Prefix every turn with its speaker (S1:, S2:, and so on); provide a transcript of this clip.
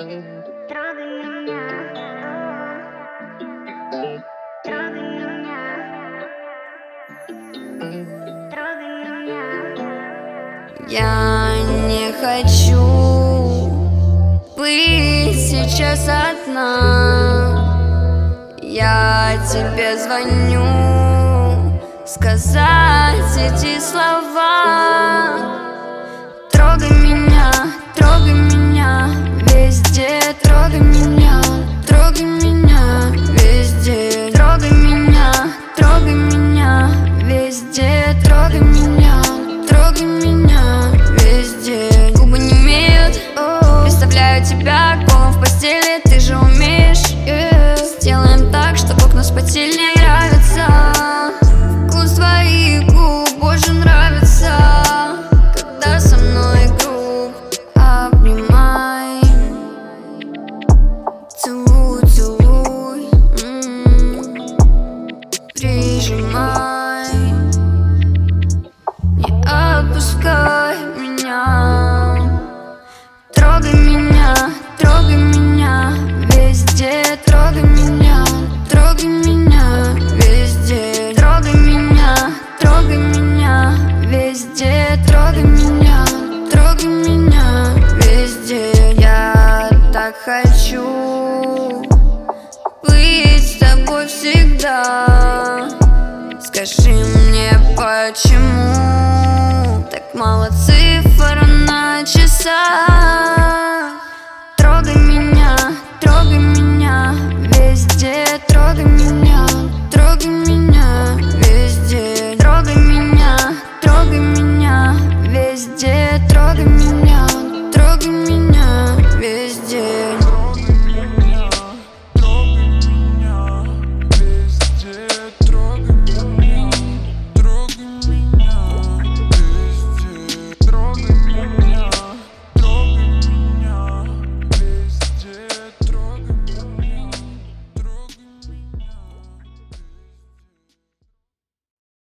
S1: Трогай меня, трогай меня, трогай меня.
S2: Я не хочу быть сейчас одна. Я тебе звоню сказать эти слова. Трогай меня везде, трогай меня везде, трогай меня везде, трогай меня везде. Губы не имеют, представляю тебя голым в постели, ты же умеешь. Сделаем так, чтобы окна вспотели, мне нравится вкус твоих губ, больше нравится, когда со мной груб. Обнимай, целуй, прижимай, не отпускай меня. Трогай меня везде, трогай меня везде, трогай меня везде, трогай меня везде. Я так хочу быть с тобой всегда. Скажи мне, почему так мало цифр?